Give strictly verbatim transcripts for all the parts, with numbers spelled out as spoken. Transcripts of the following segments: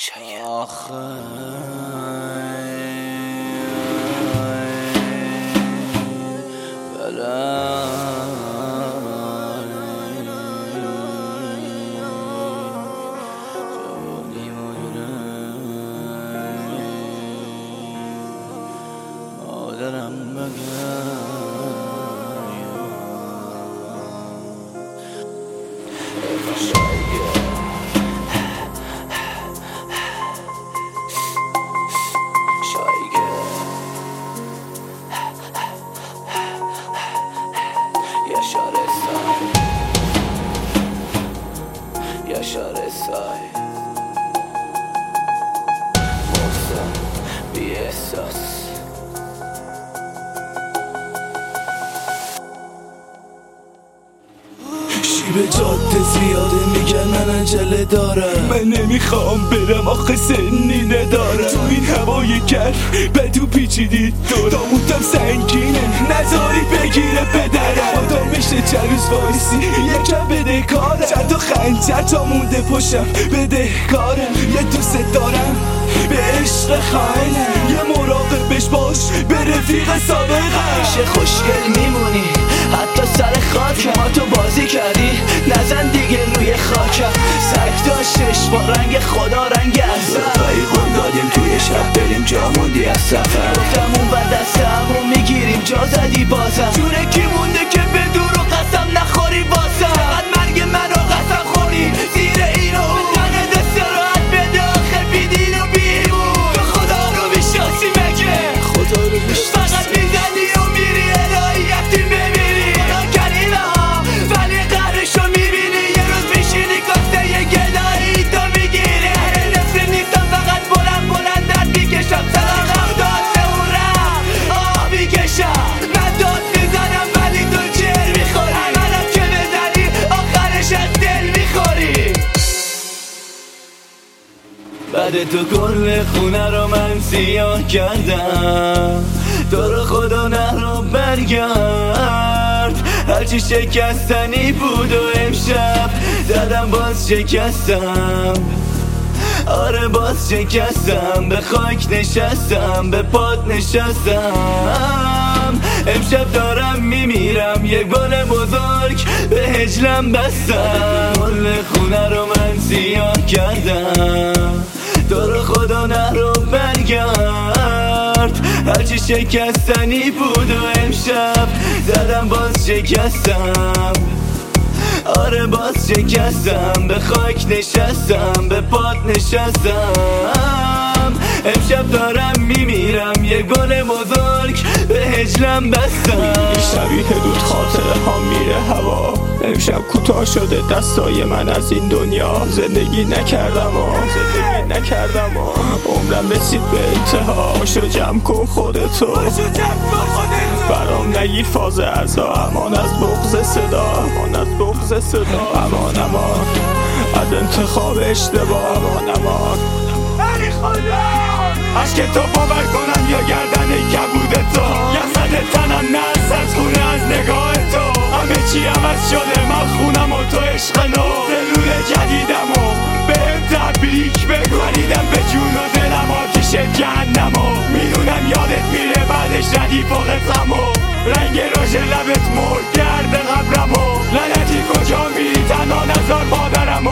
آخه مادرم بگم Yaşar Esay Olsa bir esas شیب جاده زیاده میگن من عجله دارم، من نمیخوام برم آخه سنی ندارم. تو این هوای گر بدو پیچیدی دورم، داموتم سنگینه نذاری بگیره پدرم. آدم بشه چند روز وایسی یکم بده کارم، چند تا خنجر تا مونده پشم بده کارم. یه دوست دارم به عشق خواهنم، یه مراقبش باش به رفیق سابقم. میشه خوشگل میمونی حتی سر خاکم، ما تو بازی کردی نزن دیگه روی خاکم. سگ داشتش با رنگ خدا رنگ ازم، رایقون دادیم توی شب بریم جا موندی از سفر. گفتم اون بر دست همون میگیریم جا زدی بازم. جونه کی مونده که به دور و قسم نخوری بازم. فقط مرگ من رو قسم خوری زیر اینو دقیق دست راحت بده آخه بیدین و بیمون. به خدا رو بیشناسی مگه خدا رو بیشناسی، فقط میزنی و میری الهی یکی بمیری. خدا کریمه ها ولی قهرشو میبینی، یه روز میشینی کاسته یه گدایی تو میگیری. هر نفر نیستم فقط بلند بلند درد میکشم، سلام داد اون رم آه میکشم. من داد میزنم ولی تو چهر میخوری، منم که بزنی آخرش از دل میخوری. بعد تو کل خونه رو من سیاه کردم، تو رو خدا نرو برگرد. هرچی شکستنی بود و امشب زدم باز شکستم. آره باز شکستم، به خاک نشستم به پات نشستم. امشب دارم میمیرم یک بال بزرگ به هجلم بستم. کل خونه رو من سیاه کردم، تو رو خدا نرو برگرد. هرچی شکستنی بود و امشب زدم باز شکستم. آره باز شکستم، به خاک نشستم به پات نشستم. امشب دارم میمیرم یک گل بزرگ به هجلم بستم. شبیه دود خاطره ها میره هوا، امشب کوتاه شده دستای من از این دنیا. زندگی نکردم و زندگی نکردم و عمرم رسید به انتها. شو جمع کن خودتو برام نگیر فاز ازا. امان از بغض صدا، امان از بغض صدا. امان امان از انتخاب اشتباه، امان امان عشق تو باور کنم یا گردن کبود تو، یا صد تنم نه از خونه از نگاه تو. همه چی عوض شده من خونم و تو عشق نو. سلول جدیدم و به هم تبریک بگو، خریدم به جون و دلم آتیش جهنم و میدونم یادت میره بعدش ردی فوق غمو. رنگ رژ لبت مرد گرد قبرمو، لعنتی کجا میری تنها نذار مادرمو.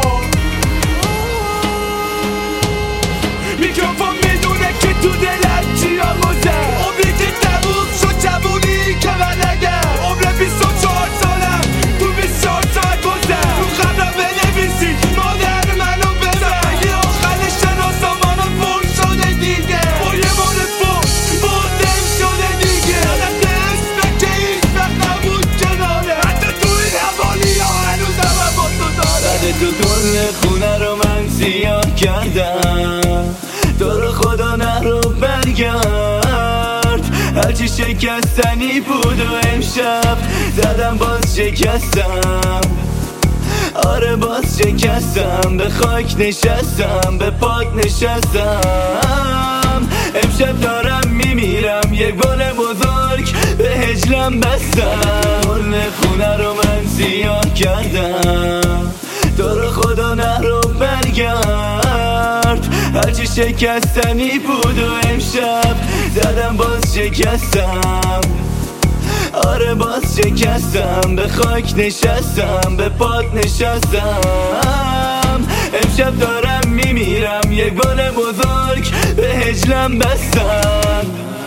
میکروفون میدونه که تو دلت چی آموزه، عمری که تموم شد جوونی که من نگه. عمر بیست و چهار سالم تو بیست و چهار ساعت گذه، تو خبرم بنویسی مادر منو بزن. اگه آخرش شناسم منو پر شده دیگه، با یه بار فوق بادم شده دیگه. یادت اسم که هیچ وقت نبود کناره، حتی تو این حوالی ها هنوزم هم با تو داره. بعد تو کل خونه رو من سیاه کردم، تو رو خدا نرو برگرد. هرچی شکستنی بود و امشب زدم باز شکستم. آره باز شکستم، به خاک نشستم به پات نشستم. امشب دارم میمیرم یک گل بزرگ به هجلم بستم. کل خونه رو من سیاه کردم، تو رو خدا نرو برگرد. هرچی شکستنی بود و امشب زدم باز شکستم. آره باز شکستم، به خاک نشستم، به پات نشستم. امشب دارم میمیرم، یه گل بزرگ به هجلم بستم.